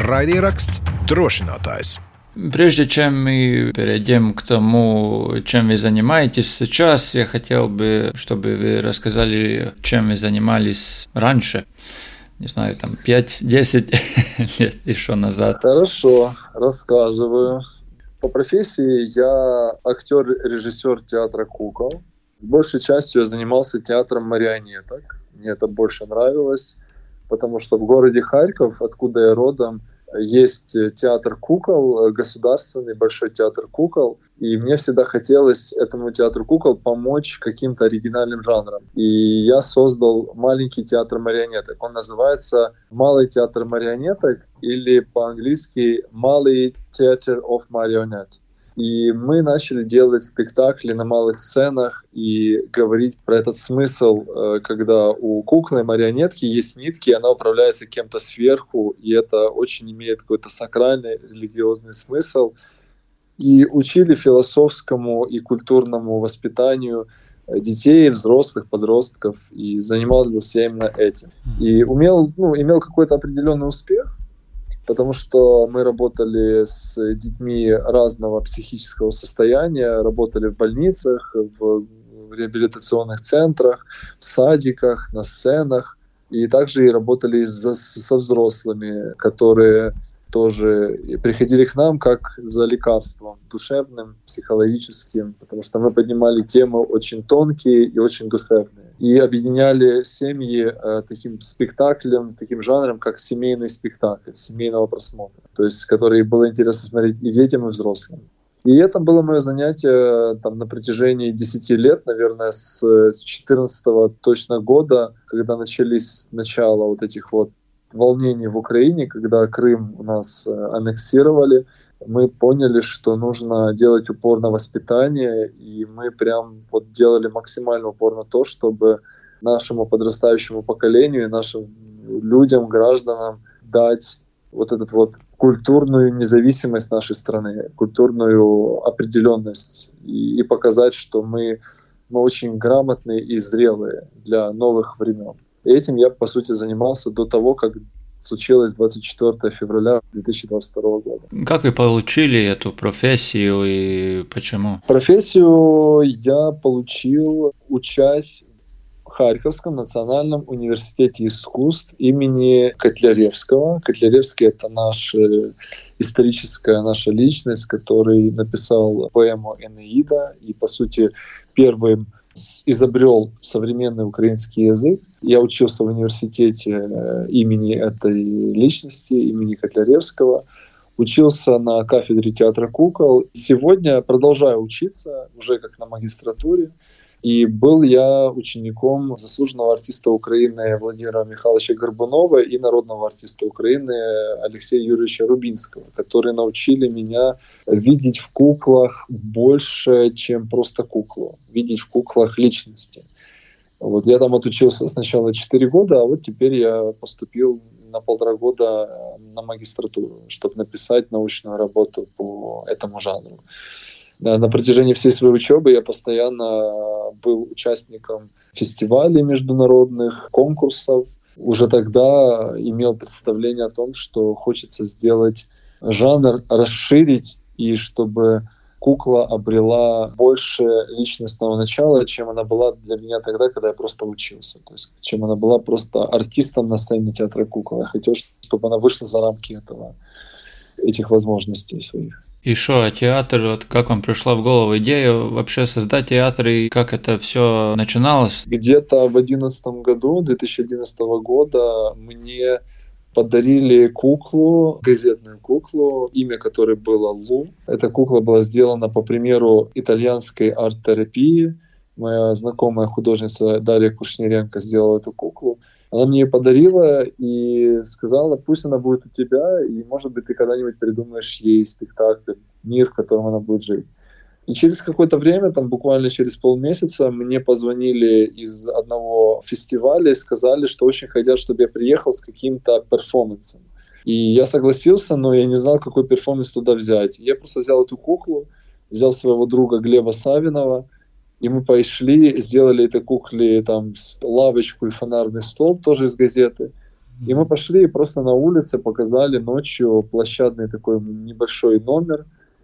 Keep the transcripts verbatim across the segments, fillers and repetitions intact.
Raidieraksts Drošinātājs. Прежде чем мы перейдем к тому, чем вы занимаетесь сейчас, я хотел бы, чтобы вы рассказали, чем вы занимались раньше. Не знаю, там пять-десять лет еще назад. Хорошо, рассказываю. По профессии я актер-режиссер театра кукол. С большей частью я занимался театром марионеток. Мне это больше нравилось, потому что в городе Харьков, откуда я родом, есть театр кукол, государственный большой театр кукол, и мне всегда хотелось этому театру кукол помочь каким-то оригинальным жанром. И я создал маленький театр марионеток. Он называется «Малый театр марионеток» или по-английски «Малый Theatre of Marionette». И мы начали делать спектакли на малых сценах и говорить про этот смысл, когда у куклы марионетки есть нитки, и она управляется кем-то сверху, и это очень имеет какой-то сакральный религиозный смысл. И учили философскому и культурному воспитанию детей, взрослых, подростков, и занимался именно этим. И умел, ну, имел какой-то определенный успех, потому что мы работали с детьми разного психического состояния, работали в больницах, в реабилитационных центрах, в садиках, на сценах. И также и работали со, со взрослыми, которые тоже приходили к нам как за лекарством душевным, психологическим, потому что мы поднимали темы очень тонкие и очень душевные. И объединяли семьи э, таким спектаклем, таким жанром, как семейный спектакль, семейного просмотра, то есть который было интересно смотреть и детям, и взрослым. И это было мое занятие там, на протяжении десяти лет, наверное, с четырнадцатого точно года, когда начались начало вот этих вот волнений в Украине, когда Крым у нас аннексировали, мы поняли, что нужно делать упор на воспитание, и мы прям вот делали максимально упор на то, чтобы нашему подрастающему поколению и нашим людям, гражданам дать вот эту вот культурную независимость нашей страны, культурную определенность, и, и показать, что мы, мы очень грамотные и зрелые для новых времен. И этим я, по сути, занимался до того, как случилось двадцать четвёртого февраля две тысячи двадцать второго года. Как вы получили эту профессию и почему? Профессию я получил, учась в Харьковском национальном университете искусств имени Котляревского. Котляревский — это наша историческая наша личность, который написал поэму «Энеида» и, по сути, первым изобрел современный украинский язык. Я учился в университете имени этой личности, имени Котляревского. Учился на кафедре театра кукол. Сегодня продолжаю учиться, уже как на магистратуре. И был я учеником заслуженного артиста Украины Владимира Михайловича Горбунова и народного артиста Украины Алексея Юрьевича Рубинского, которые научили меня видеть в куклах больше, чем просто куклу, видеть в куклах личности. Вот я там отучился сначала четыре года, а вот теперь я поступил на полтора года на магистратуру, чтобы написать научную работу по этому жанру. На протяжении всей своей учебы я постоянно был участником фестивалей международных, конкурсов. Уже тогда имел представление о том, что хочется сделать жанр, расширить, и чтобы кукла обрела больше личностного начала, чем она была для меня тогда, когда я просто учился. То есть, чем она была просто артистом на сцене театра кукол. Я хотел, чтобы она вышла за рамки этого, этих возможностей своих. И что, а театр, вот как вам пришла в голову идея вообще создать театр, и как это все начиналось? Где-то в одиннадцатом году, две тысячи одиннадцатого года, мне подарили куклу, газетную куклу, имя которой было Лу. Эта кукла была сделана по примеру итальянской арт-терапии. Моя знакомая художница Дарья Кушниренко сделала эту куклу. Она мне ее подарила и сказала, пусть она будет у тебя, и, может быть, ты когда-нибудь придумаешь ей спектакль, мир, в котором она будет жить. И через какое-то время, там буквально через полмесяца, мне позвонили из одного фестиваля и сказали, что очень хотят, чтобы я приехал с каким-то перформансом. И я согласился, но я не знал, какой перформанс туда взять. Я просто взял эту куклу, взял своего друга Глеба Савинова, и мы пошли, сделали этой кукле там лавочку и фонарный столб тоже из газеты. И мы пошли и просто на улице показали ночью площадный такой небольшой номер.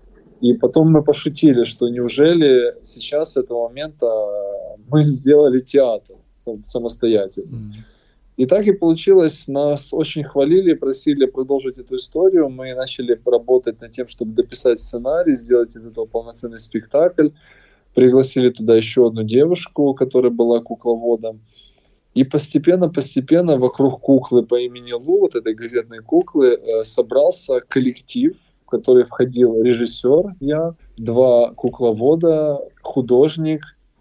И потом мы пошутили, что неужели сейчас с этого момента мы сделали театр самостоятельно. Mm. И так и получилось. Нас очень хвалили, просили продолжить эту историю. Мы начали работать над тем, чтобы дописать сценарий, сделать из этого полноценный спектакль. Пригласили туда еще одну девушку, которая была кукловодом. И постепенно-постепенно вокруг куклы по имени Лу, вот этой газетной куклы, собрался коллектив, в который входил режиссер, я, два кукловода, художник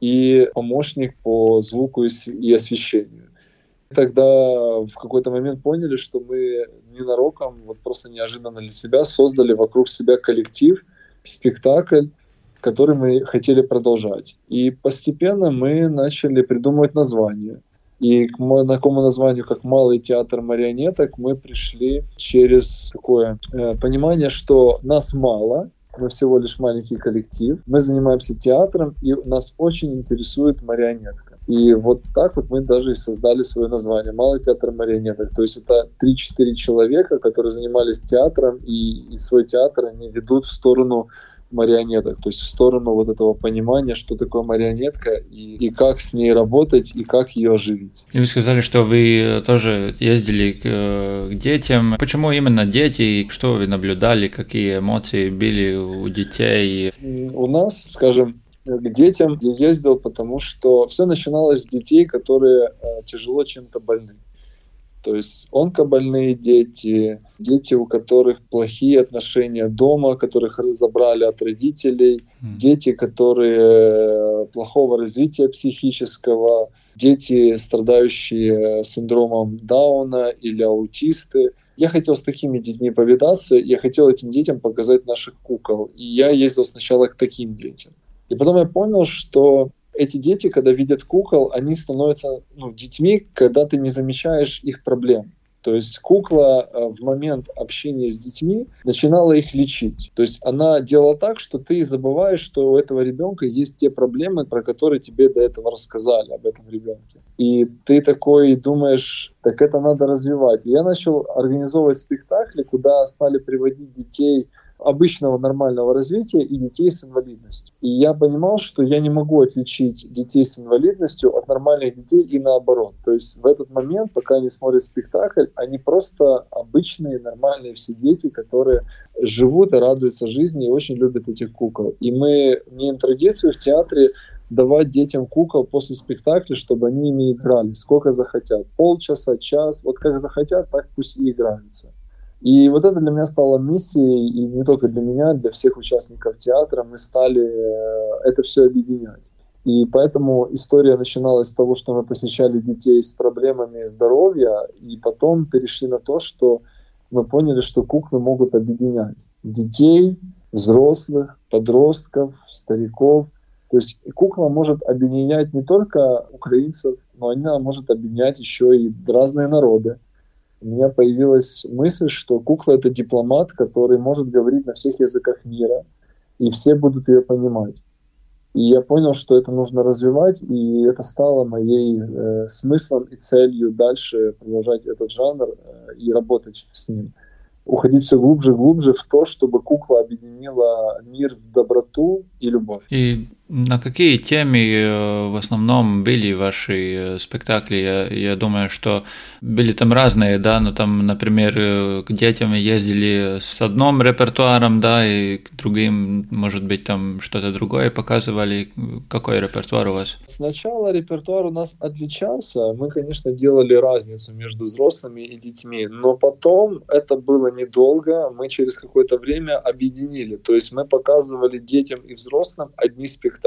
и помощник по звуку и освещению. Тогда в какой-то момент поняли, что мы ненароком, вот просто неожиданно для себя создали вокруг себя коллектив, спектакль, который мы хотели продолжать. И постепенно мы начали придумывать название. И к такому названию, как «Малый театр марионеток», мы пришли через такое э, понимание, что нас мало, мы всего лишь маленький коллектив, мы занимаемся театром, и нас очень интересует марионетка. И вот так вот мы даже и создали свое название «Малый театр марионеток». То есть это три-четыре человека, которые занимались театром, и, и свой театр они ведут в сторону марионеток, то есть в сторону вот этого понимания, что такое марионетка и, и как с ней работать, и как ее оживить. И вы сказали, что вы тоже ездили к, к детям. Почему именно дети? Что вы наблюдали? Какие эмоции были у детей? У нас, скажем, к детям я ездил, потому что все начиналось с детей, которые тяжело чем-то больны. То есть онкобольные дети, дети, у которых плохие отношения дома, которых забрали от родителей, mm. дети, которые плохого развития психического, дети, страдающие синдромом Дауна или аутисты. Я хотел с такими детьми повидаться, я хотел этим детям показать наших кукол. И я ездил сначала к таким детям. И потом я понял, что эти дети, когда видят кукол, они становятся ну, детьми, когда ты не замечаешь их проблем. То есть кукла в момент общения с детьми начинала их лечить. То есть она делала так, что ты забываешь, что у этого ребенка есть те проблемы, про которые тебе до этого рассказали об этом ребенке. И ты такой думаешь, так это надо развивать. И я начал организовывать спектакли, куда стали приводить детей обычного нормального развития и детей с инвалидностью. И я понимал, что я не могу отличить детей с инвалидностью от нормальных детей и наоборот. То есть в этот момент, пока они смотрят спектакль, они просто обычные, нормальные все дети, которые живут и радуются жизни и очень любят этих кукол. И мы имеем традицию в театре давать детям кукол после спектакля, чтобы они ими играли, сколько захотят. Полчаса, час, вот как захотят, так пусть и играются. И вот это для меня стало миссией, и не только для меня, для всех участников театра. Мы стали это все объединять. И поэтому история начиналась с того, что мы посещали детей с проблемами здоровья, и потом перешли на то, что мы поняли, что куклы могут объединять детей, взрослых, подростков, стариков. То есть кукла может объединять не только украинцев, но она может объединять еще и разные народы. У меня появилась мысль, что кукла — это дипломат, который может говорить на всех языках мира, и все будут ее понимать. И я понял, что это нужно развивать, и это стало моей э, смыслом и целью дальше продолжать этот жанр э, и работать с ним. Уходить все глубже и глубже в то, чтобы кукла объединила мир в доброту и любовь. И на какие темы в основном были ваши спектакли? Я, я думаю, что были там разные, да, но там, например, к детям ездили с одним репертуаром, да, и к другим, может быть, там что-то другое показывали. Какой репертуар у вас? Сначала репертуар у нас отличался. Мы, конечно, делали разницу между взрослыми и детьми, но потом это было недолго. Мы через какое-то время объединили. То есть мы показывали детям и взрослым одни спектакли.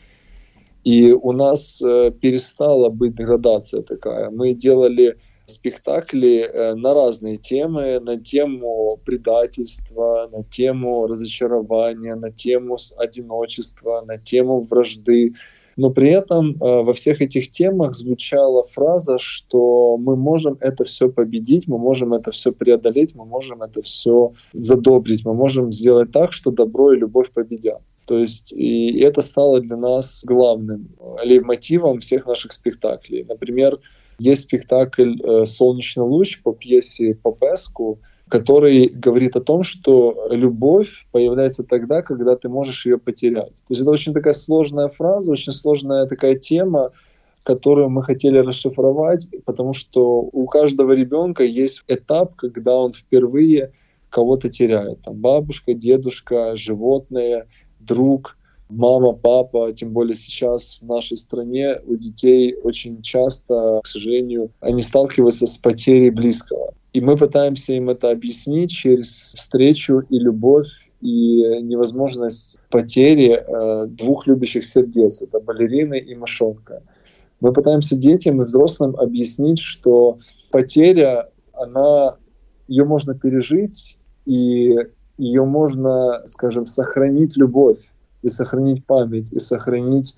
И у нас э, перестала быть градация такая. Мы делали спектакли э, на разные темы, на тему предательства, на тему разочарования, на тему одиночества, на тему вражды. Но при этом э, во всех этих темах звучала фраза, что мы можем это все победить, мы можем это все преодолеть, мы можем это все задобрить, мы можем сделать так, что добро и любовь победят. То есть и это стало для нас главным лейтмотивом всех наших спектаклей. Например, Есть спектакль «Солнечный луч» по пьесе Попеску, который говорит о том, что любовь появляется тогда, когда ты можешь ее потерять. То есть это очень такая сложная фраза, очень сложная такая тема, которую мы хотели расшифровать, потому что у каждого ребенка есть этап, когда он впервые кого-то теряет. Там бабушка, дедушка, животные, друг, мама, папа. Тем более сейчас в нашей стране у детей очень часто, к сожалению, они сталкиваются с потерей близкого. И мы пытаемся им это объяснить через встречу и любовь, и невозможность потери э, двух любящих сердец. Это балерины и мышонка. Мы пытаемся детям и взрослым объяснить, что потеря, она, ее можно пережить, и ее можно, скажем, сохранить любовь, и сохранить память, и сохранить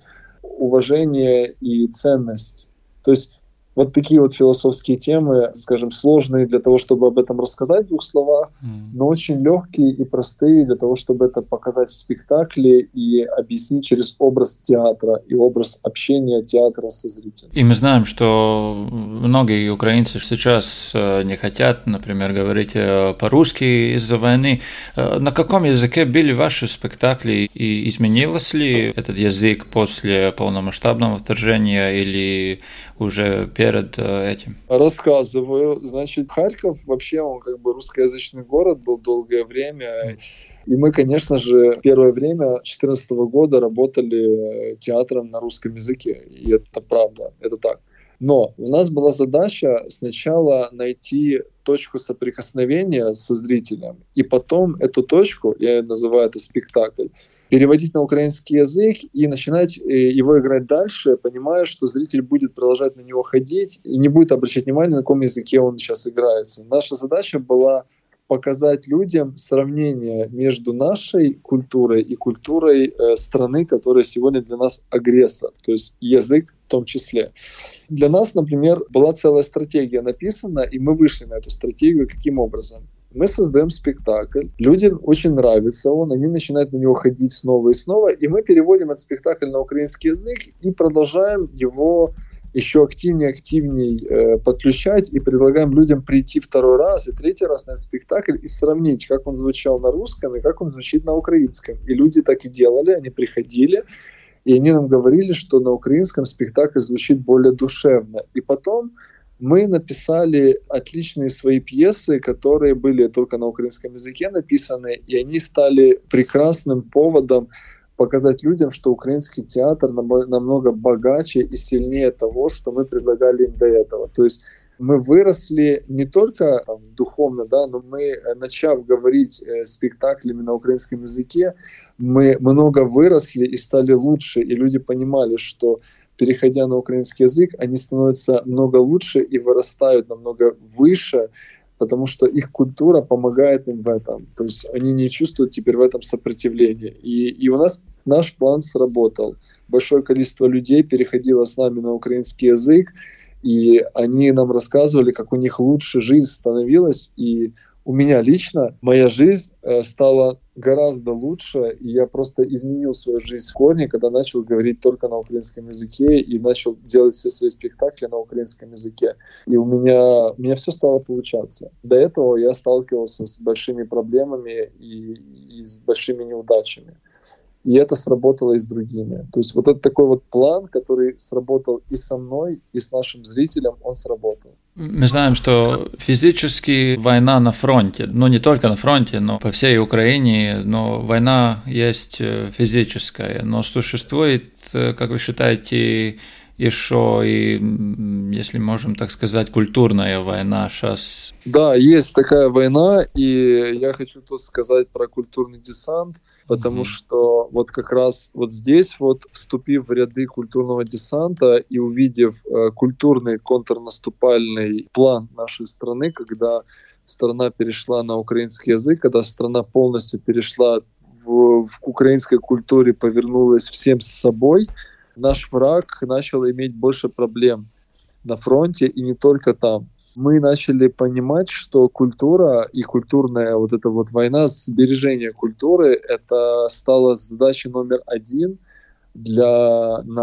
уважение и ценность. То есть вот такие вот философские темы, скажем, сложные для того, чтобы об этом рассказать в двух словах, mm. но очень легкие и простые для того, чтобы это показать в спектакле и объяснить через образ театра и образ общения театра со зрителем. И мы знаем, что многие украинцы сейчас не хотят, например, говорить по-русски из-за войны. На каком языке были ваши спектакли и изменилось ли этот язык после полномасштабного вторжения или уже перед этим? Рассказываю. Значит, Харьков вообще, он как бы русскоязычный город был долгое время. И мы, конечно же, первое время две тысячи четырнадцатого года работали театром на русском языке. И это правда, это так. Но у нас была задача сначала найти точку соприкосновения со зрителем, и потом эту точку, я называю это спектакль, переводить на украинский язык и начинать его играть дальше, понимая, что зритель будет продолжать на него ходить и не будет обращать внимания, на каком языке он сейчас играется. Наша задача была показать людям сравнение между нашей культурой и культурой э, страны, которая сегодня для нас агрессор, то есть язык в том числе. Для нас, например, была целая стратегия написана, и мы вышли на эту стратегию. Каким образом? Мы создаем спектакль, людям очень нравится он, они начинают на него ходить снова и снова, и мы переводим этот спектакль на украинский язык и продолжаем его еще активнее, активнее э, подключать и предлагаем людям прийти второй раз и третий раз на этот спектакль и сравнить, как он звучал на русском и как он звучит на украинском. И люди так и делали, они приходили, и они нам говорили, что на украинском спектакль звучит более душевно. И потом мы написали отличные свои пьесы, которые были только на украинском языке написаны, и они стали прекрасным поводом показать людям, что украинский театр намного богаче и сильнее того, что мы предлагали им до этого. То есть мы выросли не только там, духовно, да, но мы, начав говорить э, спектаклями на украинском языке, мы много выросли и стали лучше, и люди понимали, что переходя на украинский язык, они становятся много лучше и вырастают намного выше, потому что их культура помогает им в этом. То есть они не чувствуют теперь в этом сопротивления. И, и у нас наш план сработал. Большое количество людей переходило с нами на украинский язык, и они нам рассказывали, как у них лучше жизнь становилась. И у меня лично моя жизнь стала гораздо лучше, и я просто изменил свою жизнь в корне, когда начал говорить только на украинском языке и начал делать все свои спектакли на украинском языке. И у меня, у меня все стало получаться. До этого я сталкивался с большими проблемами и, и с большими неудачами. И это сработало и с другими. То есть вот это такой вот план, который сработал и со мной, и с нашим зрителем, он сработал. Мы знаем, что физически война на фронте, ну не только на фронте, но по всей Украине, но война есть физическая, но существует, как вы считаете, еще и, если можем так сказать, культурная война сейчас? Да, есть такая война, и я хочу тут сказать про культурный десант, потому mm-hmm. что вот как раз вот здесь, вот вступив в ряды культурного десанта и увидев э, культурный контрнаступальный план нашей страны, когда страна перешла на украинский язык, когда страна полностью перешла в, в украинской культуре, повернулась всем с собой, наш враг начал иметь больше проблем на фронте и не только там. Мы начали понимать, что культура и культурная вот эта вот война, сбережение культуры, это стало задачей номер один для нас.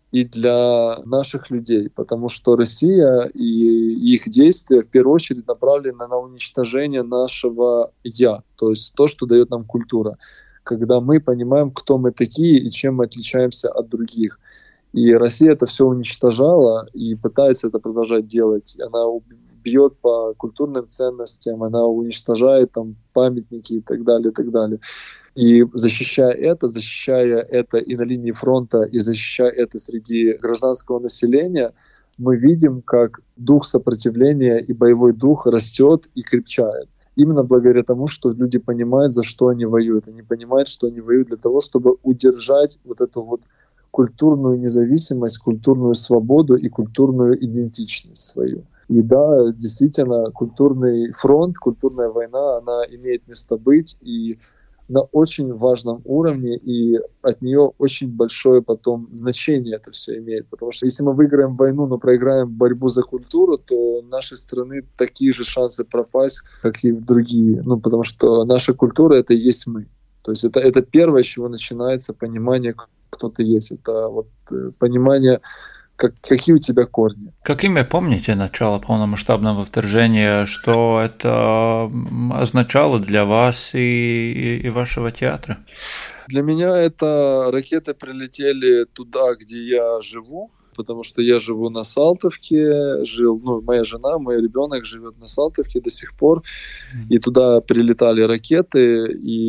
и для наших людей, потому что Россия и их действия в первую очередь направлены на уничтожение нашего «я», то есть то, что дает нам культура, когда мы понимаем, кто мы такие и чем мы отличаемся от других. И Россия это все уничтожала и пытается это продолжать делать. Она бьет по культурным ценностям, она уничтожает там памятники и так далее, и так далее. И защищая это, защищая это и на линии фронта, и защищая это среди гражданского населения, мы видим, как дух сопротивления и боевой дух растет и крепчает. Именно благодаря тому, что люди понимают, за что они воюют. Они понимают, что они воюют для того, чтобы удержать вот эту вот культурную независимость, культурную свободу и культурную идентичность свою. И да, действительно, культурный фронт, культурная война, она имеет место быть и на очень важном уровне, и от нее очень большое потом значение это все имеет. Потому что если мы выиграем войну, но проиграем борьбу за культуру, то у нашей страны такие же шансы пропасть, как и в другие. Ну, потому что наша культура — это и есть мы. То есть это, это первое, с чего начинается понимание, кто ты есть. Это вот понимание, как, какие у тебя корни. Какими помните начало полномасштабного вторжения, что это означало для вас и, и, и вашего театра? Для меня это ракеты прилетели туда, где я живу, потому что я живу на Салтовке, жил, ну, моя жена, мой ребенок живет на Салтовке до сих пор, и туда прилетали ракеты,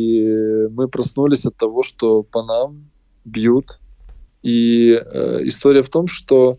и мы проснулись от того, что по нам бьют. И э, история в том, что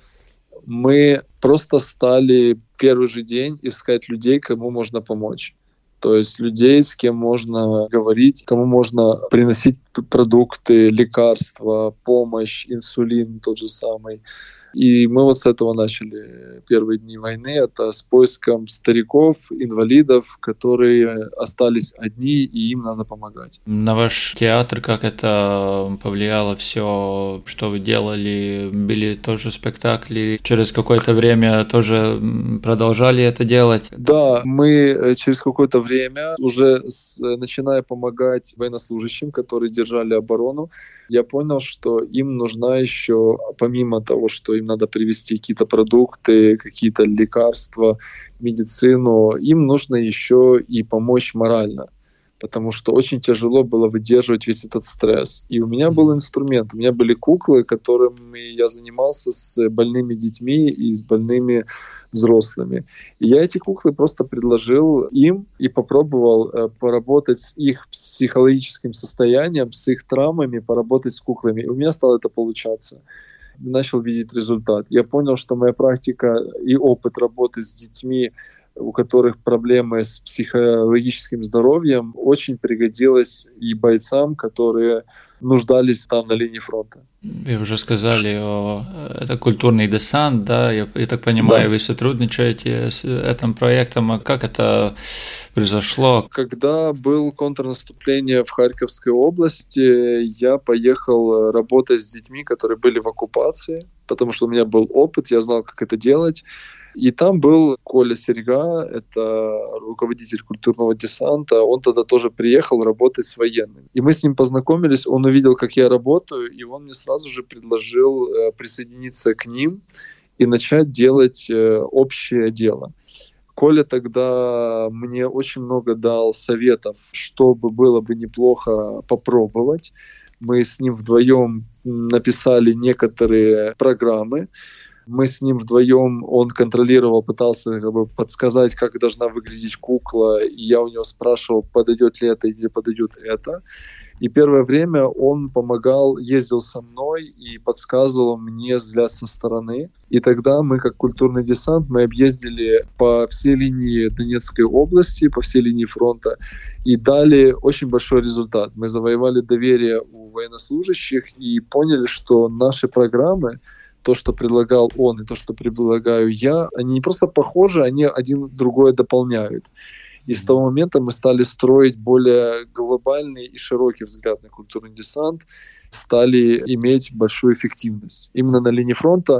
мы просто стали первый же день искать людей, кому можно помочь. То есть людей, с кем можно говорить, кому можно приносить продукты, лекарства, помощь, инсулин тот же самый. И мы вот с этого начали первые дни войны. Это с поиском стариков, инвалидов, которые остались одни, и им надо помогать. На ваш театр как это повлияло все, что вы делали? Были тоже спектакли? Через какое-то время тоже продолжали это делать? Да, мы через какое-то время, уже начиная помогать военнослужащим, которые держали оборону, я понял, что им нужна еще, помимо того, что им надо привезти какие-то продукты, какие-то лекарства, медицину, им нужно еще и помочь морально, потому что очень тяжело было выдерживать весь этот стресс. И у меня был инструмент, у меня были куклы, которыми я занимался с больными детьми и с больными взрослыми. И я эти куклы просто предложил им и попробовал э, поработать с их психологическим состоянием, с их травмами, поработать с куклами. И у меня стало это получаться. Начал видеть результат. Я понял, что моя практика и опыт работы с детьми, у которых проблемы с психологическим здоровьем, очень пригодилась и бойцам, которые нуждались там на линии фронта. Вы уже сказали, о, это культурный десант, да, я, я так понимаю, да. Вы сотрудничаете с этим проектом, а как это произошло? Когда было контрнаступление в Харьковской области, я поехал работать с детьми, которые были в оккупации, потому что у меня был опыт, я знал, как это делать. И там был Коля Серега, это руководитель культурного десанта. Он тогда тоже приехал работать с военными. И мы с ним познакомились, он увидел, как я работаю, и он мне сразу же предложил присоединиться к ним и начать делать общее дело. Коля тогда мне очень много дал советов, чтобы было бы неплохо попробовать. Мы с ним вдвоем написали некоторые программы. Мы с ним вдвоем, он контролировал, пытался как бы подсказать, как должна выглядеть кукла, и я у него спрашивал, подойдет ли это или подойдет это. И первое время он помогал, ездил со мной и подсказывал мне взгляд со стороны. И тогда мы, как культурный десант, мы объездили по всей линии Донецкой области, по всей линии фронта, и дали очень большой результат. Мы завоевали доверие у военнослужащих и поняли, что наши программы, то, что предлагал он, и то, что предлагаю я, они не просто похожи, они один другое дополняют. И с того момента мы стали строить более глобальный и широкий взгляд на культурный десант, стали иметь большую эффективность. Именно на линии фронта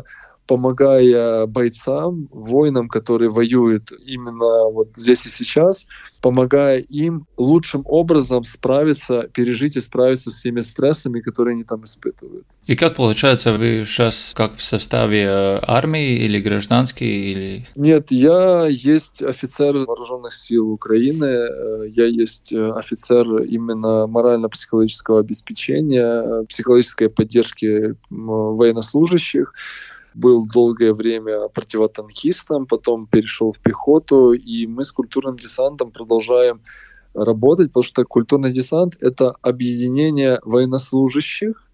помогая бойцам, воинам, которые воюют именно вот здесь и сейчас, помогая им лучшим образом справиться, пережить и справиться с теми стрессами, которые они там испытывают. И как получается, вы сейчас как в составе армии или гражданский? Или... Нет, я есть офицер вооруженных сил Украины, я есть офицер именно морально-психологического обеспечения, психологической поддержки военнослужащих. Был долгое время противотанкистом, потом перешел в пехоту, и мы с культурным десантом продолжаем работать, потому что культурный десант — это объединение военнослужащих,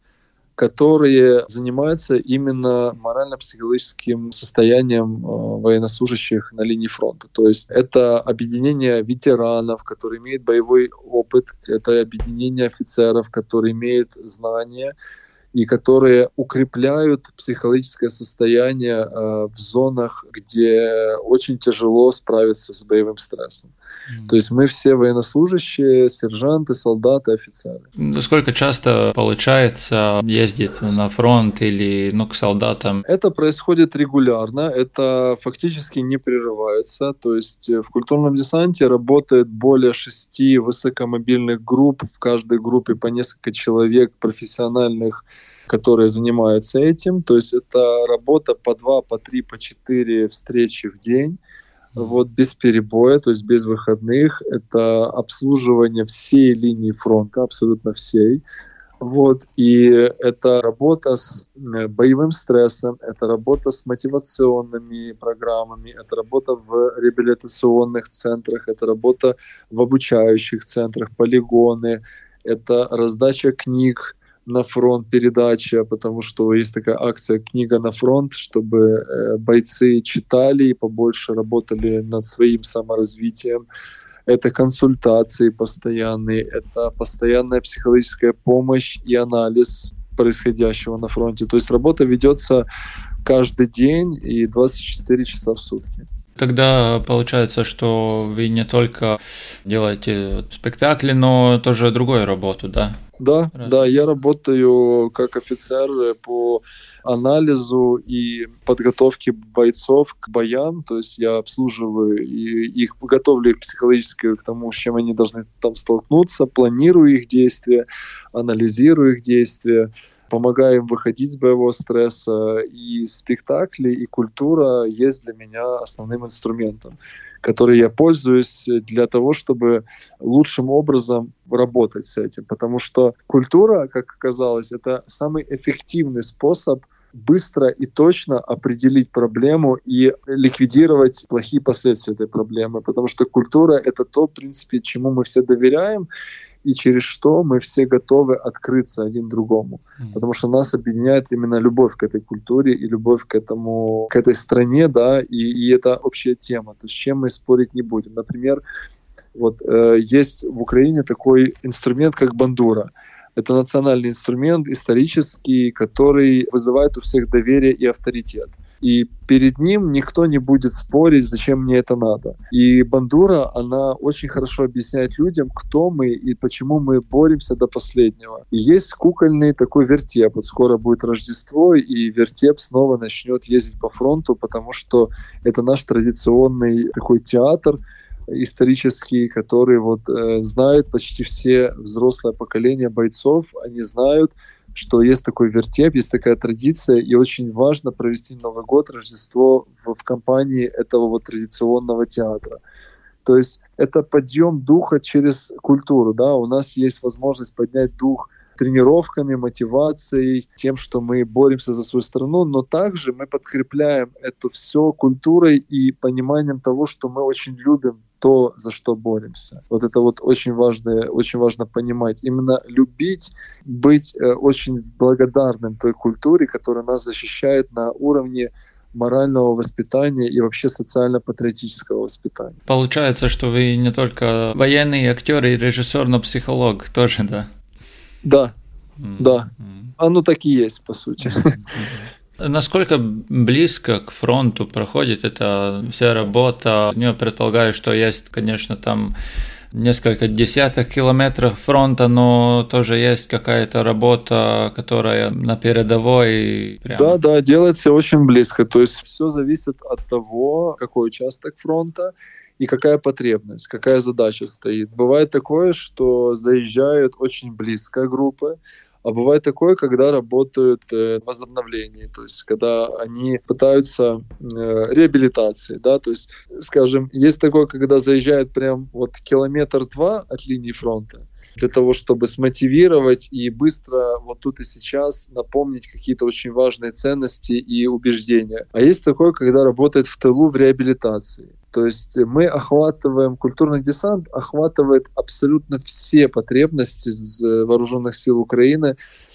которые занимаются именно морально-психологическим состоянием военнослужащих на линии фронта. То есть это объединение ветеранов, которые имеют боевой опыт, это объединение офицеров, которые имеют знания, и которые укрепляют психологическое состояние э, в зонах, где очень тяжело справиться с боевым стрессом. Mm-hmm. То есть мы все военнослужащие, сержанты, солдаты, офицеры. Сколько часто получается ездить на фронт или ну, к солдатам? Это происходит регулярно, это фактически не прерывается. То есть в культурном десанте работает более шести высокомобильных групп, в каждой группе по несколько человек профессиональных, которые занимаются этим. То есть это работа по два, по три, по четыре встречи в день, вот без перебоя, то есть без выходных. Это обслуживание всей линии фронта, абсолютно всей. Вот. И это работа с боевым стрессом, это работа с мотивационными программами, это работа в реабилитационных центрах, это работа в обучающих центрах, полигоны, это раздача книг на фронт, передача, потому что есть такая акция «Книга на фронт», чтобы бойцы читали и побольше работали над своим саморазвитием. Это консультации постоянные, это постоянная психологическая помощь и анализ происходящего на фронте. То есть работа ведется каждый день и двадцать четыре часа в сутки. Тогда получается, что вы не только делаете спектакли, но тоже другую работу, да? Да, Раз. да, я работаю как офицер по анализу и подготовке бойцов к боям, то есть я обслуживаю и их, готовлю их психологически к тому, с чем они должны там столкнуться, планирую их действия, анализирую их действия, помогаю им выходить с боевого стресса, и спектакли, и культура есть для меня основным инструментом, который я пользуюсь для того, чтобы лучшим образом работать с этим. Потому что культура, как оказалось, это самый эффективный способ быстро и точно определить проблему и ликвидировать плохие последствия этой проблемы. Потому что культура — это то, в принципе, чему мы все доверяем, и через что мы все готовы открыться один другому. Mm-hmm. Потому что нас объединяет именно любовь к этой культуре и любовь к этому, к этой стране, да, и, и это общая тема. То есть с чем мы спорить не будем. Например, вот э, есть в Украине такой инструмент, как бандура. Это национальный инструмент исторический, который вызывает у всех доверие и авторитет. И перед ним никто не будет спорить, зачем мне это надо. И бандура, она очень хорошо объясняет людям, кто мы и почему мы боремся до последнего. И есть кукольный такой вертеп. Вот скоро будет Рождество, и вертеп снова начнет ездить по фронту, потому что это наш традиционный такой театр исторический, который вот э, знают почти все взрослое поколение бойцов. Они знают, что есть такой вертеп, есть такая традиция, и очень важно провести Новый год, Рождество в, в компании этого вот традиционного театра. То есть это подъем духа через культуру, да, у нас есть возможность поднять дух тренировками, мотивацией, тем, что мы боремся за свою страну, но также мы подкрепляем это все культурой и пониманием того, что мы очень любим то, за что боремся. Вот это вот очень важно, очень важно понимать. Именно любить, быть э, очень благодарным той культуре, которая нас защищает на уровне морального воспитания и вообще социально-патриотического воспитания. Получается, что вы не только военный актер и режиссер, но психолог тоже, да? Да, mm-hmm. да. Оно так и есть, по сути. Mm-hmm. Насколько близко к фронту проходит эта вся работа? Я предполагаю, что есть, конечно, там несколько десяток километров фронта, но тоже есть какая-то работа, которая на передовой. Прямо. Да, да, делается очень близко. То есть все зависит от того, какой участок фронта и какая потребность, какая задача стоит. Бывает такое, что заезжают очень близко группы, а бывает такое, когда работают э, возобновление, то есть когда они пытаются э, реабилитации, да, то есть, скажем, есть такое, когда заезжают прям вот километр-два от линии фронта, для того, чтобы смотивировать и быстро вот тут и сейчас напомнить какие-то очень важные ценности и убеждения. А есть такое, когда работает в тылу в реабилитации. То есть мы охватываем, культурный десант охватывает абсолютно все потребности вооруженных сил Украины,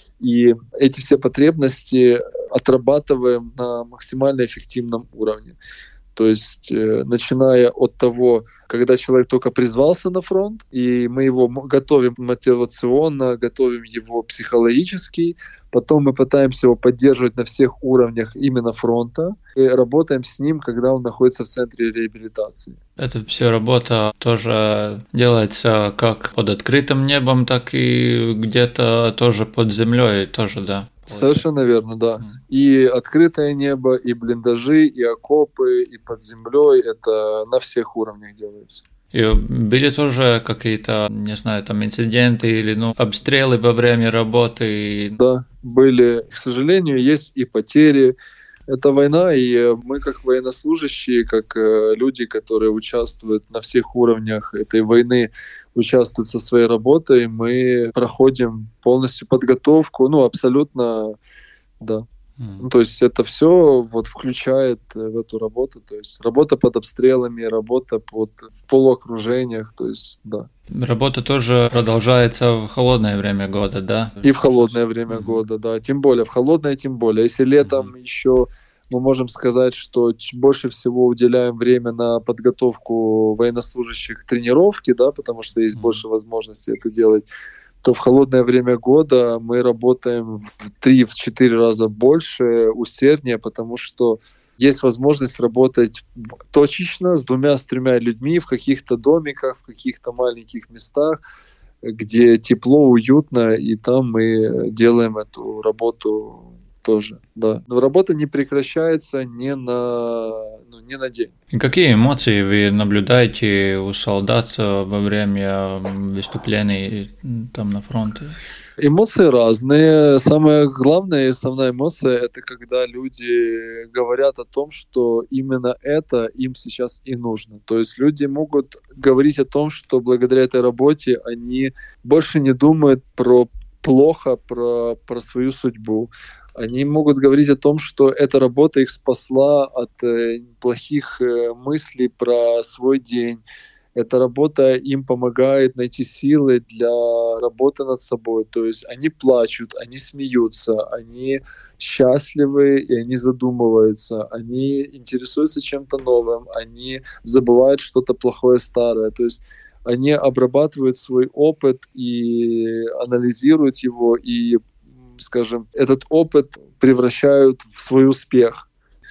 и эти все потребности отрабатываем на максимально эффективном уровне. То есть, э, начиная от того, когда человек только призвался на фронт, и мы его готовим мотивационно, готовим его психологически, потом мы пытаемся его поддерживать на всех уровнях именно фронта, и работаем с ним, когда он находится в центре реабилитации. Эта вся работа тоже делается как под открытым небом, так и где-то тоже под землей, тоже, да. Совершенно верно, да. И открытое небо, и блиндажи, и окопы, и под землей, это на всех уровнях делается. И были тоже какие-то, не знаю, там инциденты или ну, обстрелы во время работы? Да, были. К сожалению, есть и потери. Это война, и мы как военнослужащие, как люди, которые участвуют на всех уровнях этой войны, участвуют со своей работой, мы проходим полностью подготовку, ну, абсолютно, да. Mm. Ну, то есть это все вот включает в эту работу, то есть работа под обстрелами, работа под, в полуокружениях, то есть, да. Работа тоже продолжается в холодное время года, да? И в холодное время mm-hmm. года, да. Тем более, в холодное тем более. Если летом mm-hmm. еще мы можем сказать, что больше всего уделяем время на подготовку военнослужащих к тренировке, да, потому что есть mm-hmm. больше возможностей это делать, то в холодное время года мы работаем в три-четыре раза больше, усерднее, потому что есть возможность работать точечно с двумя, с тремя людьми в каких-то домиках, в каких-то маленьких местах, где тепло, уютно, и там мы делаем эту работу тоже, да. Но работа не прекращается ни на, ну, ни на день. И какие эмоции вы наблюдаете у солдат во время выступлений там на фронте? Эмоции разные. Самая главная и основная эмоция — это когда люди говорят о том, что именно это им сейчас и нужно. То есть люди могут говорить о том, что благодаря этой работе они больше не думают про плохо, про, про свою судьбу. Они могут говорить о том, что эта работа их спасла от э, плохих э, мыслей про свой день. Эта работа им помогает найти силы для работы над собой. То есть они плачут, они смеются, они счастливы, и они задумываются, они интересуются чем-то новым, они забывают что-то плохое старое. То есть они обрабатывают свой опыт и анализируют его, и, скажем, этот опыт превращают в свой успех,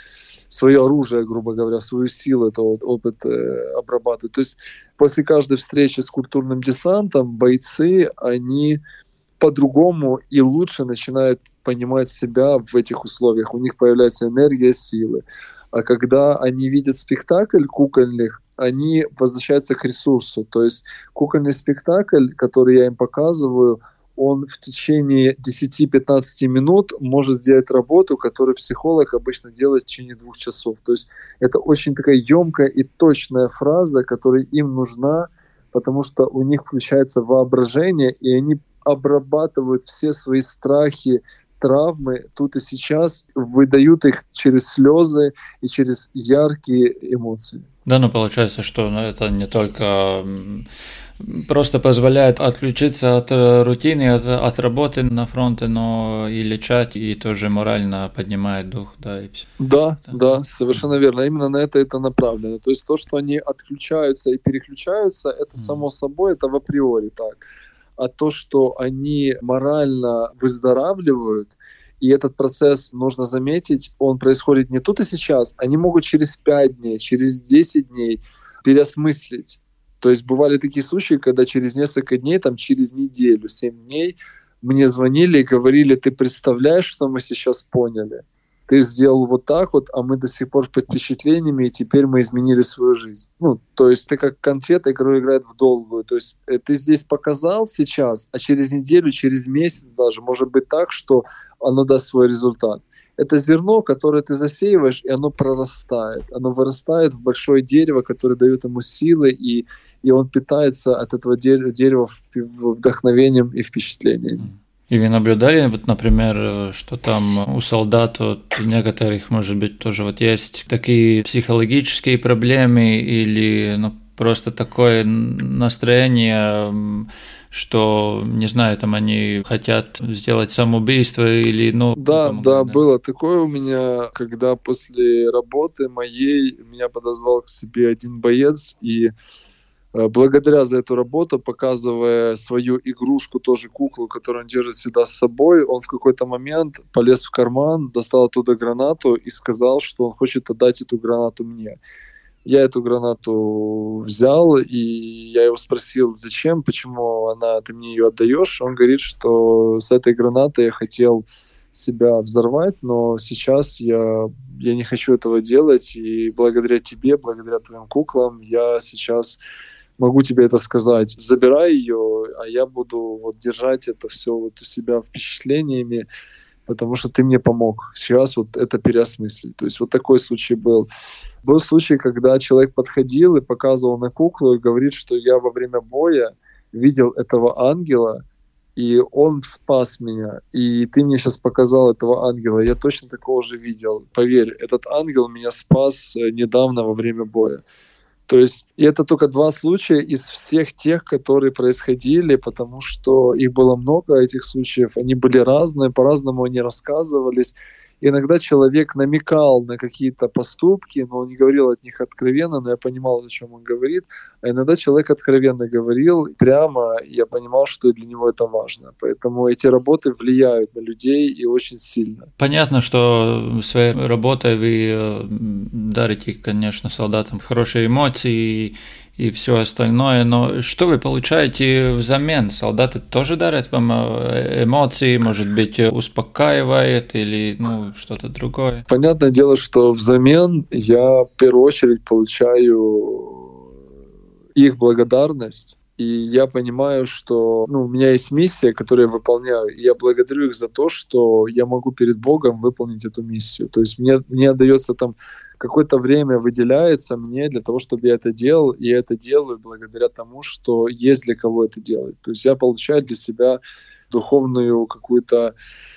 свое оружие, грубо говоря, свою силу, это вот опыт э, обрабатывают. То есть после каждой встречи с культурным десантом бойцы, они по-другому и лучше начинают понимать себя в этих условиях. У них появляется энергия, силы. А когда они видят спектакль кукольных, они возвращаются к ресурсу. То есть кукольный спектакль, который я им показываю, он в течение десять-пятнадцать минут может сделать работу, которую психолог обычно делает в течение двух часов. То есть это очень такая емкая и точная фраза, которая им нужна, потому что у них включается воображение, и они обрабатывают все свои страхи, травмы тут и сейчас, выдают их через слезы и через яркие эмоции. Да, ну получается, что ну, это не только просто позволяет отключиться от рутины, от, от работы на фронте, но и лечать, и тоже морально поднимает дух, да, и все. Да, да, да, совершенно верно. Именно на это это направлено. То есть то, что они отключаются и переключаются, это mm. само собой, это в априори так. А то, что они морально выздоравливают, и этот процесс, нужно заметить, он происходит не тут и сейчас, они могут через пять дней, через десять дней переосмыслить То есть бывали такие случаи, когда через несколько дней, там через неделю, семь дней мне звонили и говорили: ты представляешь, что мы сейчас поняли? Ты сделал вот так вот, а мы до сих пор под впечатлениями, и теперь мы изменили свою жизнь. Ну, то есть ты как конфета, которая играет в долгую. То есть ты здесь показал сейчас, а через неделю, через месяц даже может быть так, что оно даст свой результат. Это зерно, которое ты засеиваешь, и оно прорастает. Оно вырастает в большое дерево, которое дает ему силы, и, и он питается от этого дерева вдохновением и впечатлениями. И вы наблюдали, вот, например, что там у солдат, вот, некоторых, может быть, тоже вот есть такие психологические проблемы или ну, просто такое настроение, что, не знаю, там они хотят сделать самоубийство или, ну... Да, помогать, да, да, было такое у меня, когда после работы моей меня подозвал к себе один боец, и благодаря за эту работу, показывая свою игрушку, тоже куклу, которую он держит всегда с собой, он в какой-то момент полез в карман, достал оттуда гранату и сказал, что он хочет отдать эту гранату мне. Я эту гранату взял, и я его спросил, зачем, почему она, ты мне ее отдаешь. Он говорит, что с этой гранатой я хотел себя взорвать, но сейчас я, я не хочу этого делать, и благодаря тебе, благодаря твоим куклам, я сейчас могу тебе это сказать. Забирай ее, а я буду вот держать это все вот у себя впечатлениями, потому что ты мне помог. Сейчас вот это переосмыслить. То есть вот такой случай был. Был случай, когда человек подходил и показывал на куклу и говорит, что я во время боя видел этого ангела, и он спас меня. И ты мне сейчас показал этого ангела. Я точно такого же видел. Поверь, этот ангел меня спас недавно во время боя. То есть и это только два случая из всех тех, которые происходили, потому что их было много, этих случаев. Они были разные, по-разному они рассказывались. Иногда человек намекал на какие-то поступки, но он не говорил от них откровенно, но я понимал, о чем он говорит. А иногда человек откровенно говорил прямо, и я понимал, что для него это важно. Поэтому эти работы влияют на людей и очень сильно. Понятно, что своей работой вы дарите, конечно, солдатам хорошие эмоции и все остальное, но что вы получаете взамен? Солдаты тоже дарят вам эмоции, может быть, успокаивает или ну, что-то другое? Понятное дело, что взамен я в первую очередь получаю их благодарность. И я понимаю, что ну, у меня есть миссия, которую я выполняю, и я благодарю их за то, что я могу перед Богом выполнить эту миссию. То есть мне, мне отдается там какое-то время, выделяется мне для того, чтобы я это делал, и я это делаю благодаря тому, что есть для кого это делать. То есть я получаю для себя духовную какую-то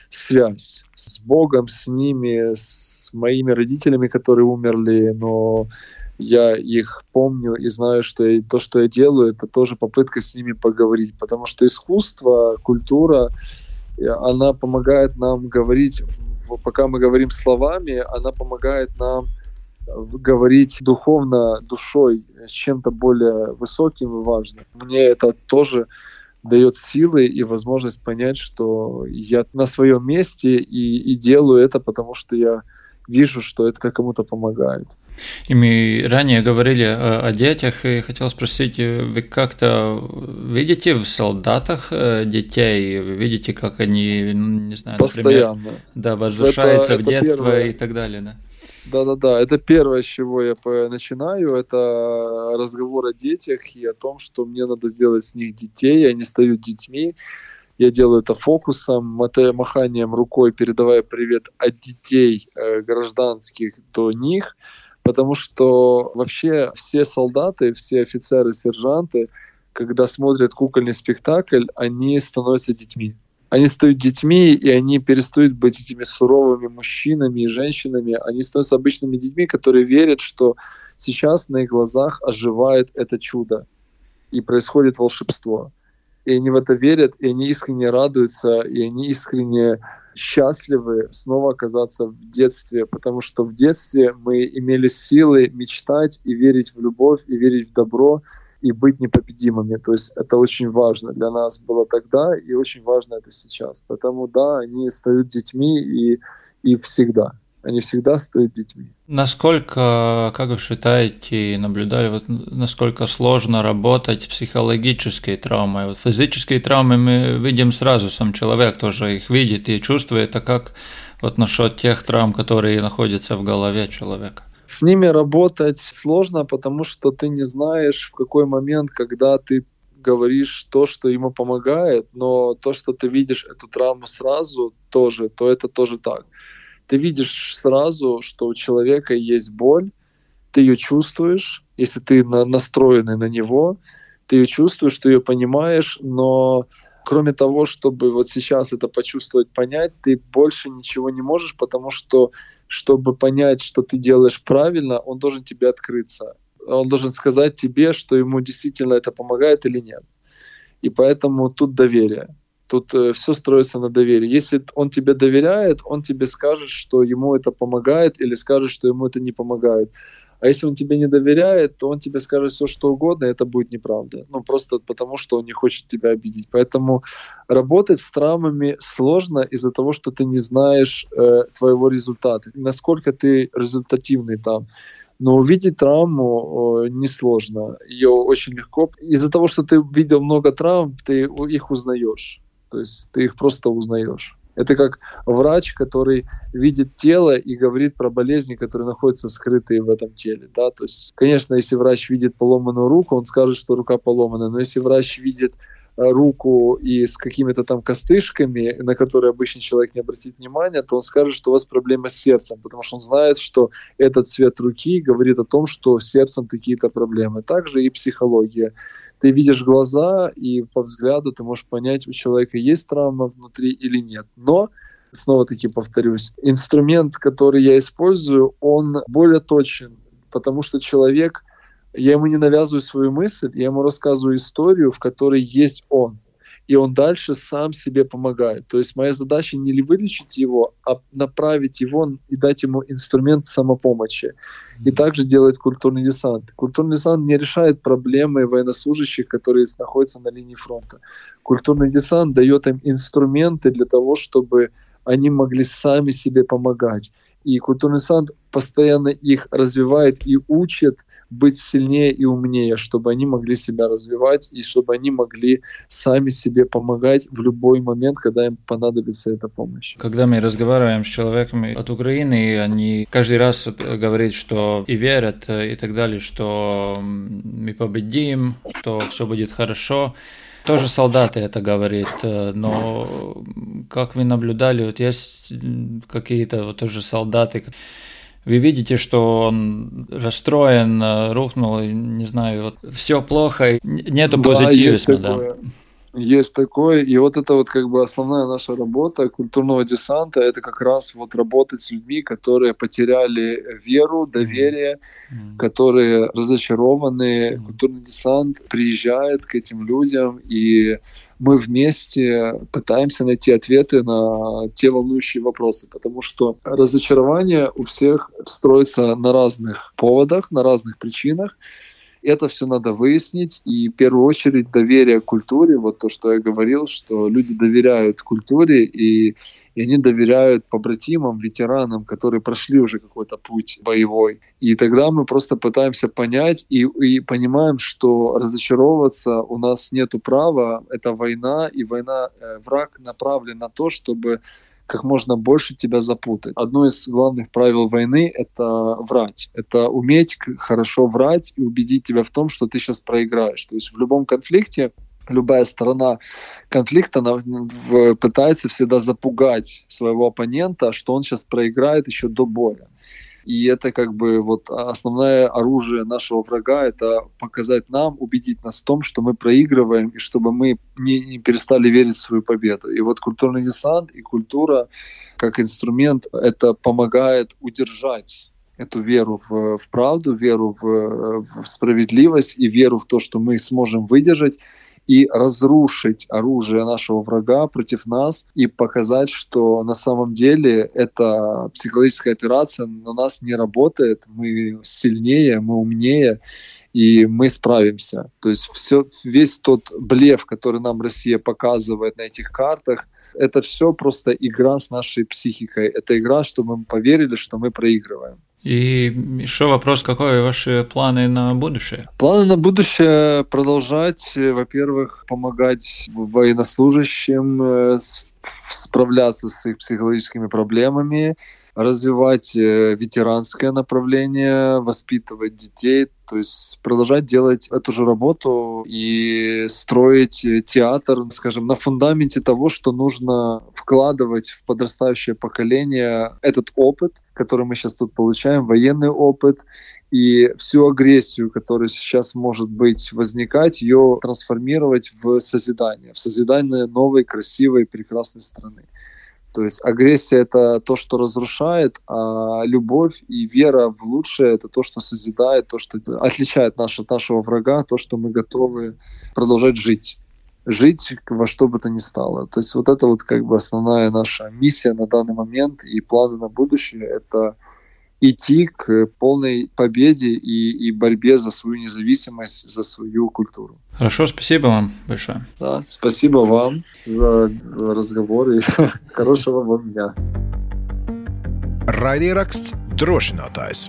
связь с Богом, с ними, с моими родителями, которые умерли, но я их помню и знаю, что я, то, что я делаю, это тоже попытка с ними поговорить, потому что искусство, культура, она помогает нам говорить, пока мы говорим словами, она помогает нам говорить духовно, душой, с чем-то более высоким и важным. Мне это тоже дает силы и возможность понять, что я на своем месте и, и делаю это, потому что я вижу, что это кому-то помогает. И мы ранее говорили о, о детях, и хотел спросить, вы как-то видите в солдатах детей, вы видите, как они, не знаю, постоянно, например, да, возвращаются это, в это детство первое. И так далее, да? Да-да-да, это первое, с чего я начинаю, это разговор о детях и о том, что мне надо сделать с них детей, они стают детьми. Я делаю это фокусом, маханием рукой, передавая привет от детей э, гражданских до них, потому что вообще все солдаты, все офицеры, сержанты, когда смотрят кукольный спектакль, они становятся детьми. Они стают детьми, и они перестают быть этими суровыми мужчинами и женщинами. Они становятся обычными детьми, которые верят, что сейчас на их глазах оживает это чудо, и происходит волшебство. И они в это верят, и они искренне радуются, и они искренне счастливы снова оказаться в детстве, потому что в детстве мы имели силы мечтать и верить в любовь, и верить в добро, и быть непобедимыми. То есть это очень важно для нас было тогда, и очень важно это сейчас. Поэтому да, они стают детьми и, и всегда. они всегда стоят детьми. Насколько, как вы считаете и наблюдали, вот насколько сложно работать с психологической травмой? Вот физические травмы мы видим сразу, сам человек тоже их видит и чувствует, а как вот насчет тех травм, которые находятся в голове человека? С ними работать сложно, потому что ты не знаешь, в какой момент, когда ты говоришь то, что ему помогает, но то, что ты видишь эту травму сразу тоже, то это тоже так. Ты видишь сразу, что у человека есть боль, ты ее чувствуешь, если ты на- настроенный на него, ты ее чувствуешь, ты ее понимаешь, но кроме того, чтобы вот сейчас это почувствовать, понять, ты больше ничего не можешь, потому что, чтобы понять, что ты делаешь правильно, он должен тебе открыться. Он должен сказать тебе, что ему действительно это помогает или нет. И поэтому тут доверие. Тут э, все строится на доверии. Если он тебе доверяет, он тебе скажет, что ему это помогает, или скажет, что ему это не помогает. А если он тебе не доверяет, то он тебе скажет все, что угодно, и это будет неправда. Ну, просто потому, что он не хочет тебя обидеть. Поэтому работать с травмами сложно из-за того, что ты не знаешь э, твоего результата, насколько ты результативный там. Но увидеть травму э, несложно, ее очень легко. Из-за того, что ты видел много травм, ты их узнаешь. То есть ты их просто узнаешь. Это как врач, который видит тело и говорит про болезни, которые находятся скрытые в этом теле. Да? То есть, конечно, если врач видит поломанную руку, он скажет, что рука поломана. Но если врач видит руку и с какими-то там костышками, на которые обычный человек не обратит внимания, то он скажет, что у вас проблема с сердцем, потому что он знает, что этот цвет руки говорит о том, что с сердцем какие-то проблемы. Также и психология. Ты видишь глаза, и по взгляду ты можешь понять, у человека есть травма внутри или нет. Но, снова-таки повторюсь, инструмент, который я использую, он более точен, потому что человек... Я ему не навязываю свою мысль, я ему рассказываю историю, в которой есть он. И он дальше сам себе помогает. То есть моя задача не вылечить его, а направить его и дать ему инструмент самопомощи. И также делает культурный десант. Культурный десант не решает проблемы военнослужащих, которые находятся на линии фронта. Культурный десант дает им инструменты для того, чтобы они могли сами себе помогать. И культурный десант постоянно их развивает и учит быть сильнее и умнее, чтобы они могли себя развивать и чтобы они могли сами себе помогать в любой момент, когда им понадобится эта помощь. Когда мы разговариваем с человеками от Украины, они каждый раз говорят, что и верят, и так далее, что мы победим, что все будет хорошо. Тоже солдаты это говорят, но как вы наблюдали, вот есть какие-то вот тоже солдаты, вы видите, что он расстроен, рухнул, не знаю, вот все плохо, нету позитивизма, да. Есть такое, и вот это вот как бы основная наша работа культурного десанта, это как раз вот работать с людьми, которые потеряли веру, доверие, mm-hmm. которые разочарованы. Mm-hmm. Культурный десант приезжает к этим людям, и мы вместе пытаемся найти ответы на те волнующие вопросы, потому что разочарование у всех строится на разных поводах, на разных причинах. Это все надо выяснить, и в первую очередь доверие к культуре, вот то, что я говорил, что люди доверяют культуре, и, и они доверяют побратимам, ветеранам, которые прошли уже какой-то путь боевой. И тогда мы просто пытаемся понять и, и понимаем, что разочаровываться у нас нету права, это война, и война, э, враг направлен на то, чтобы как можно больше тебя запутать. Одно из главных правил войны — это врать. Это уметь хорошо врать и убедить тебя в том, что ты сейчас проиграешь. То есть в любом конфликте любая сторона конфликта она пытается всегда запугать своего оппонента, что он сейчас проиграет еще до боя. И это как бы вот основное оружие нашего врага — это показать нам, убедить нас в том, что мы проигрываем, и чтобы мы не, не перестали верить в свою победу. И вот культурный десант и культура как инструмент это помогает удержать эту веру в, в правду, веру в, в справедливость и веру в то, что мы сможем выдержать и разрушить оружие нашего врага против нас и показать, что на самом деле эта психологическая операция на нас не работает, мы сильнее, мы умнее, и мы справимся. То есть все, весь тот блеф, который нам Россия показывает на этих картах, это все просто игра с нашей психикой. Это игра, чтобы мы поверили, что мы проигрываем. И еще вопрос, какие ваши планы на будущее? Планы на будущее продолжать, во-первых, помогать военнослужащим справляться с их психологическими проблемами, развивать ветеранское направление, воспитывать детей, то есть продолжать делать эту же работу и строить театр, скажем, на фундаменте того, что нужно вкладывать в подрастающее поколение этот опыт, который мы сейчас тут получаем, военный опыт, и всю агрессию, которая сейчас может быть возникать, ее трансформировать в созидание, в созидание новой, красивой, прекрасной страны. То есть агрессия — это то, что разрушает, а любовь и вера в лучшее — это то, что созидает, то, что отличает нас от нашего врага, то, что мы готовы продолжать жить. Жить во что бы то ни стало. То есть вот это вот как бы основная наша миссия на данный момент и планы на будущее — это идти к полной победе и, и борьбе за свою независимость, за свою культуру. Хорошо, спасибо вам большое. Да, спасибо вам за разговор и хорошего вам дня. Raidieraksts Drošinātājs.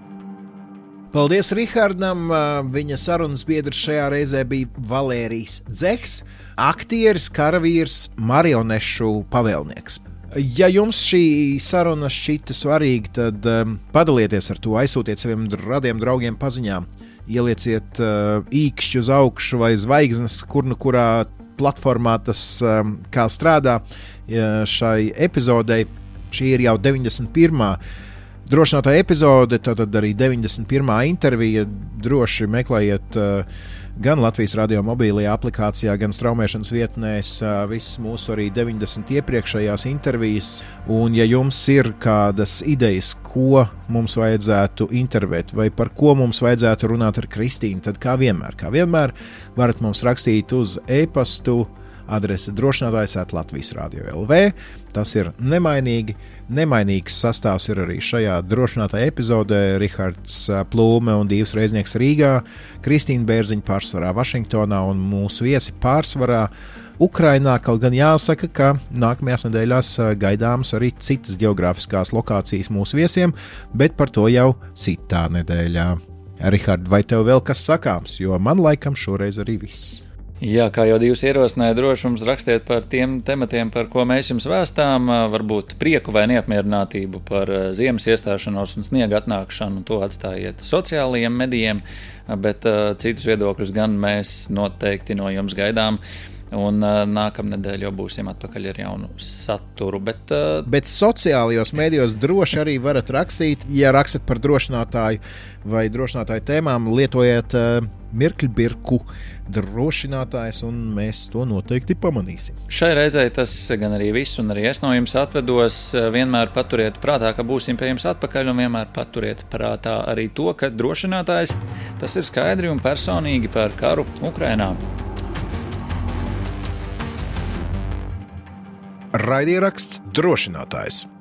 Paldies Rihardam. Viņa sarunas biedrs šajā reizē bija Valērijs Dzehs, aktieris, karavīrs, marionešu pavēlnieks. Ja jums šī saruna šķita svarīga, tad um, padalieties ar to, aizsūtiet saviem radiem draugiem paziņām, ielieciet uh, īkšķi uz augšu vai zvaigznes, kur nu kurā platformā tas um, kā strādā uh, šai epizodei. Šī ir jau deviņdesmit pirmā drošinātāja epizode, tātad arī deviņdesmit pirmā intervija. Droši meklējiet uh, gan Latvijas radio mobilajā aplikācijā, gan straumēšanas vietnēs visas mūsu arī deviņdesmit iepriekšējās intervijas. Un, ja jums ir kādas idejas, ko mums vajadzētu intervēt vai par ko mums vajadzētu runāt ar Kristīnu, tad kā vienmēr, kā vienmēr varat mums rakstīt uz e-pastu adrese drošinātājs at Latvijas radio L V. Tas ir nemainīgi. Nemainīgs sastāvs ir arī šajā drošinātāja epizodē. Rihards Plūme un Dīvs Reiznieks Rīgā, Kristīna Bērziņa pārsvarā Vašingtonā un mūsu viesi pārsvarā Ukrainā. Kaut gan jāsaka, ka nākamajās nedēļās gaidāmas arī citas geogrāfiskās lokācijas mūsu viesiem, bet par to jau citā nedēļā. Rihard, vai tev vēl kas sakāms, jo man laikam šoreiz arī viss. Jā, kā jau Dievs ierosināja, droši mums rakstiet par tiem tematiem, par ko mēs jums vēstām, varbūt prieku vai neapmierinātību par ziemas iestāšanos un sniega atnākšanu, to atstājiet sociālajiem medijiem, bet uh, citus viedokļus gan mēs noteikti no jums gaidām. Un uh, nākamnedēļ jau būsim atpakaļ ar jaunu saturu. Bet, uh... bet sociālajos mēdījos droši arī varat rakstīt, ja rakstat par drošinātāju vai drošinātāju tēmām, lietojiet uh, mirkļbirku drošinātājs, un mēs to noteikti pamanīsim. Šai reizei tas gan arī viss, un arī es no jums atvedos. Vienmēr paturiet prātā, ka būsim pie jums atpakaļ, un vienmēr paturiet prātā arī to, ka drošinātājs tas ir skaidri un personīgi par karu Ukrainā. Raidieraksts Drošinātājs.